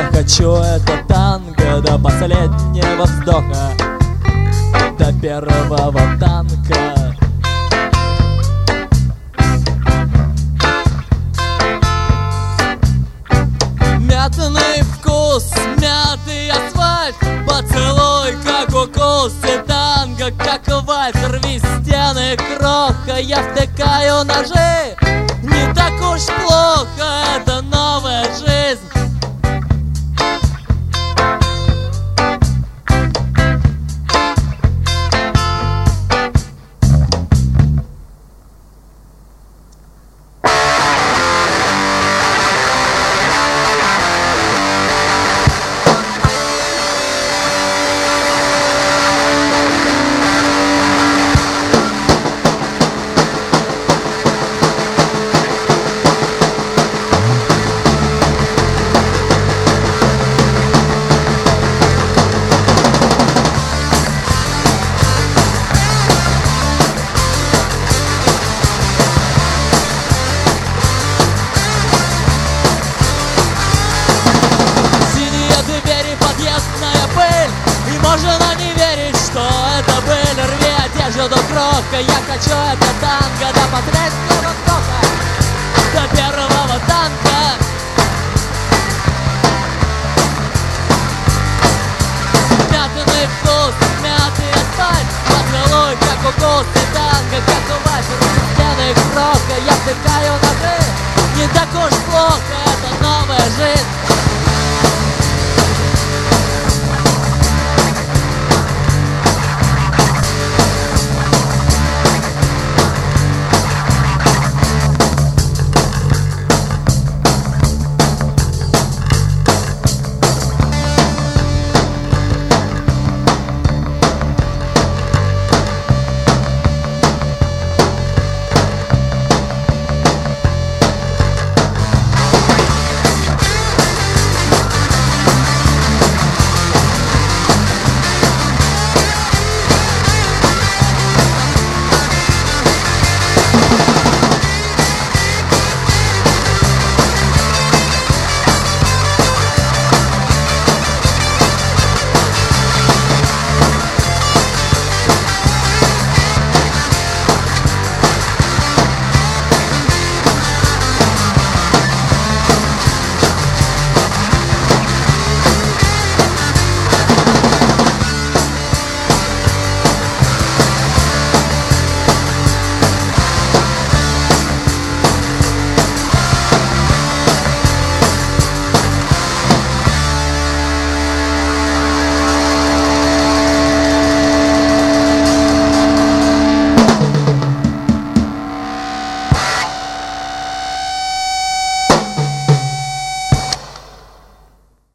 хочу это танго до последнего вздоха, до первого танка. Мятный вкус, мятый асфальт, поцелуй, как укус, и танго, как вальс. Рви стены, кроха, я втыкаю ножи. Не так уж плохо, это новая жизнь. Можно не верить, что это были рви одежду до кроха. Я хочу это танго до последнего вздоха, до первого танка. Мятный вкус, мятый асфальт, поцелуй, как укус, и танго, как вальс. Рви стены кроха, я втыкаю ножи. Не так уж плохо, это новая жизнь.